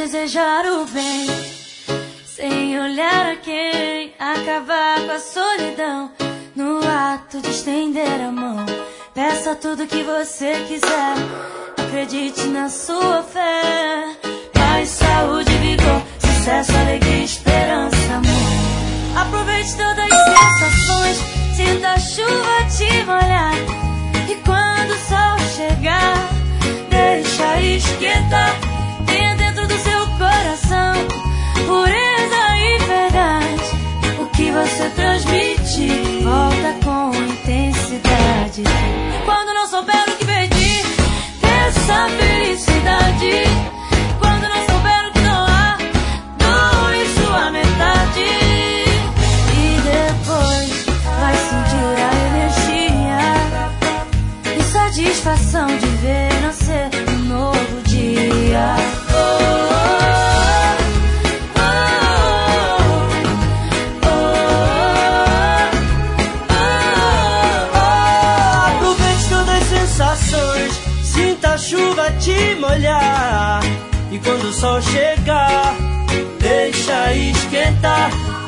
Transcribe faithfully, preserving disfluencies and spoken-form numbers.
desejar o bem, sem olhar a quem, acabar com a solidão, no ato de estender a mão. Peça tudo que você quiser, acredite na sua fé. Paz, saúde, vigor, sucesso, alegria, esperança, amor. Aproveite todas as sensações, sinta a chuva te molhar, e quando o sol chegar, deixa esquentar. Tenha dentro do seu coração pureza e verdade. O que você transmite volta com intensidade. Quando não souber o que pedir, peça felicidade. Quando não souber o que doar, doe sua metade. E depois vai sentir a energia e satisfação de ver nascer um novo dia. Sinta a chuva te molhar, e quando o sol chegar, deixa esquentar.